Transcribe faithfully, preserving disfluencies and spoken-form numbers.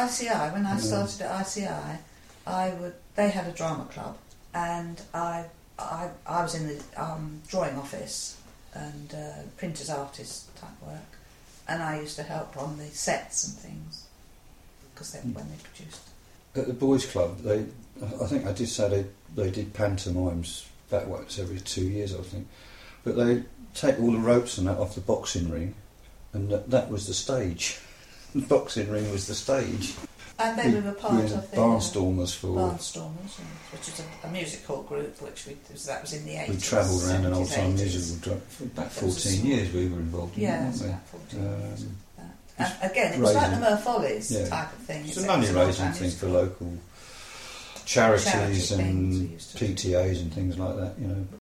I C I, when I Yeah. started at I C I, I would. They had a drama club, and I, I, I was in the um, drawing office and uh, printer's artist type work, and I used to help on the sets and things because they when they produced. At the boys' club, they, I think I did say they they did pantomimes about once every two years, I think, but they take all the ropes and that off the boxing ring, and that, that was the stage. The boxing ring was the stage. And they we, were a part we were of the Barnstormers for. Barnstormers, yeah, which was a, a music hall group, which we that was in the eighties. We travelled around an old time eighties. musical drum. For about fourteen years we were involved in Yeah, it, it was weren't about fourteen we? years. Um, That. And again, it was raising- like the Murfollies yeah. type of thing. It's a except money it's not raising that thing for musical. local charities Charity things we and used to do. P T As and things like that, you know.